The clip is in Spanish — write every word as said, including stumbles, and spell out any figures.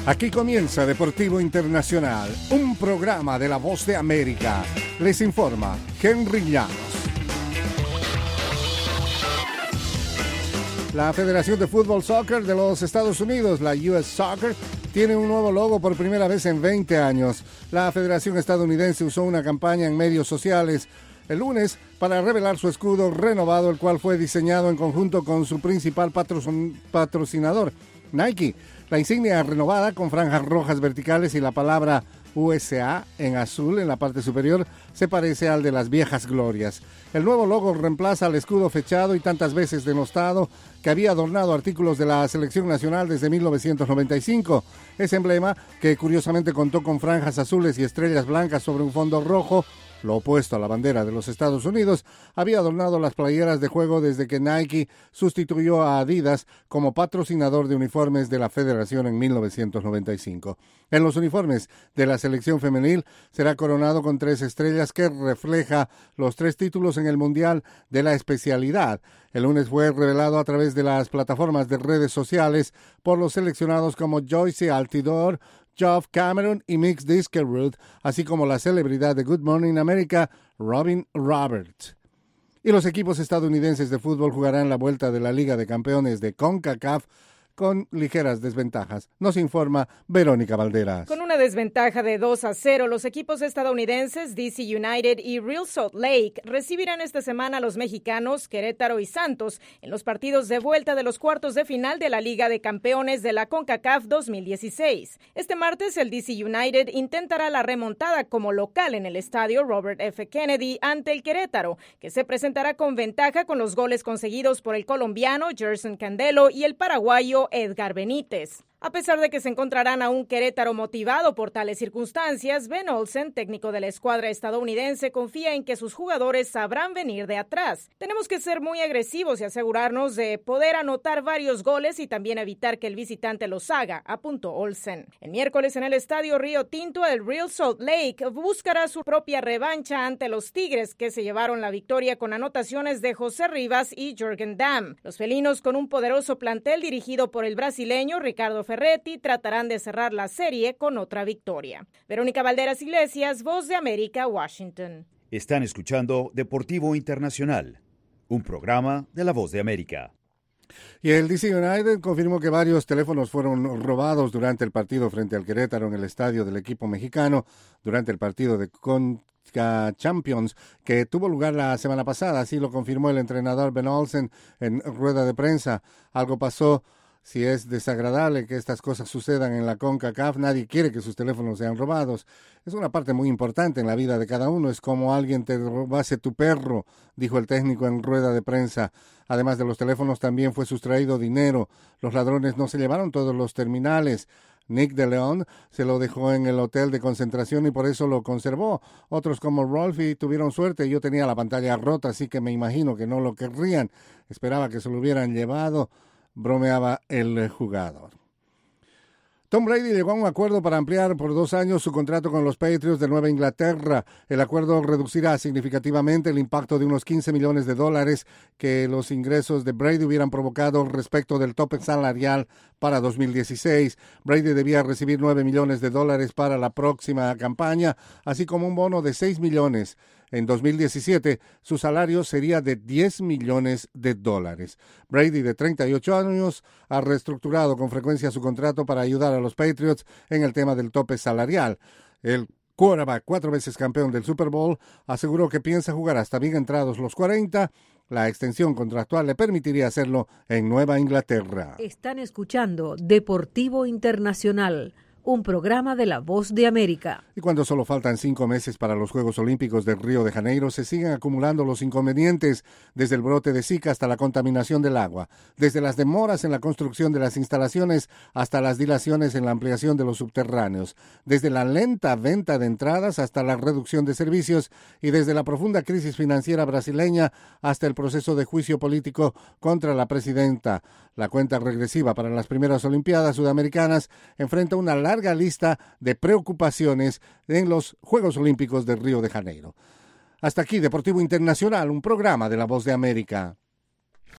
Aquí comienza Deportivo Internacional, un programa de La Voz de América. Les informa Henry Llanos. La Federación de Fútbol Soccer de los Estados Unidos, la U S Soccer, tiene un nuevo logo por primera vez en veinte años. La Federación estadounidense usó una campaña en medios sociales el lunes para revelar su escudo renovado, el cual fue diseñado en conjunto con su principal patrocinador, Nike. La insignia renovada con franjas rojas verticales y la palabra U S A en azul en la parte superior se parece al de las viejas glorias. El nuevo logo reemplaza al escudo fechado y tantas veces denostado que había adornado artículos de la selección nacional desde mil novecientos noventa y cinco. Ese emblema, que curiosamente contó con franjas azules y estrellas blancas sobre un fondo rojo, lo opuesto a la bandera de los Estados Unidos, había adornado las playeras de juego desde que Nike sustituyó a Adidas como patrocinador de uniformes de la Federación en mil novecientos noventa y cinco. En los uniformes de la selección femenil será coronado con tres estrellas que refleja los tres títulos en el Mundial de la especialidad. El lunes fue revelado a través de las plataformas de redes sociales por los seleccionados como Joyce Altidore, Geoff Cameron y Mix Diskerud, así como la celebridad de Good Morning America, Robin Roberts. Y los equipos estadounidenses de fútbol jugarán la vuelta de la Liga de Campeones de CONCACAF con ligeras desventajas. Nos informa Verónica Valderas. Con una desventaja de dos a cero, los equipos estadounidenses D C United y Real Salt Lake recibirán esta semana a los mexicanos Querétaro y Santos en los partidos de vuelta de los cuartos de final de la Liga de Campeones de la CONCACAF dos mil dieciséis. Este martes el D C United intentará la remontada como local en el estadio Robert F. Kennedy ante el Querétaro, que se presentará con ventaja con los goles conseguidos por el colombiano Gerson Candelo y el paraguayo Edgar Benítez. A pesar de que se encontrarán a un Querétaro motivado por tales circunstancias, Ben Olsen, técnico de la escuadra estadounidense, confía en que sus jugadores sabrán venir de atrás. Tenemos que ser muy agresivos y asegurarnos de poder anotar varios goles y también evitar que el visitante los haga, apuntó Olsen. El miércoles en el estadio Río Tinto, el Real Salt Lake buscará su propia revancha ante los Tigres, que se llevaron la victoria con anotaciones de José Rivas y Jürgen Damm. Los felinos, con un poderoso plantel dirigido por el brasileño Ricardo Ferretti, tratarán de cerrar la serie con otra victoria. Verónica Valderas Iglesias, Voz de América, Washington. Están escuchando Deportivo Internacional, un programa de La Voz de América. Y el D C United confirmó que varios teléfonos fueron robados durante el partido frente al Querétaro en el estadio del equipo mexicano, durante el partido de CONCACAF Champions que tuvo lugar la semana pasada. Así lo confirmó el entrenador Ben Olsen en rueda de prensa. Algo pasó. Si es desagradable que estas cosas sucedan en la CONCACAF, nadie quiere que sus teléfonos sean robados. Es una parte muy importante en la vida de cada uno. Es como alguien te robase tu perro, dijo el técnico en rueda de prensa. Además de los teléfonos, también fue sustraído dinero. Los ladrones no se llevaron todos los terminales. Nick de León se lo dejó en el hotel de concentración y por eso lo conservó. Otros como Rolfi tuvieron suerte. Yo tenía la pantalla rota, así que me imagino que no lo querrían. Esperaba que se lo hubieran llevado, bromeaba el jugador. Tom Brady llegó a un acuerdo para ampliar por dos años su contrato con los Patriots de Nueva Inglaterra. El acuerdo reducirá significativamente el impacto de unos quince millones de dólares que los ingresos de Brady hubieran provocado respecto del tope salarial para dos mil dieciséis. Brady debía recibir nueve millones de dólares para la próxima campaña, así como un bono de seis millones. En dos mil diecisiete, su salario sería de diez millones de dólares. Brady, de treinta y ocho años, ha reestructurado con frecuencia su contrato para ayudar a los Patriots en el tema del tope salarial. El quarterback, cuatro veces campeón del Super Bowl, aseguró que piensa jugar hasta bien entrados los cuarenta. La extensión contractual le permitiría hacerlo en Nueva Inglaterra. Están escuchando Deportivo Internacional, un programa de La Voz de América. Y cuando solo faltan cinco meses para los Juegos Olímpicos de Río de Janeiro, se siguen acumulando los inconvenientes, desde el brote de Zika hasta la contaminación del agua, desde las demoras en la construcción de las instalaciones hasta las dilaciones en la ampliación de los subterráneos, desde la lenta venta de entradas hasta la reducción de servicios y desde la profunda crisis financiera brasileña hasta el proceso de juicio político contra la presidenta. La cuenta regresiva para las primeras Olimpiadas Sudamericanas enfrenta una larga lista de preocupaciones en los Juegos Olímpicos de Río de Janeiro. Hasta aquí Deportivo Internacional, un programa de La Voz de América.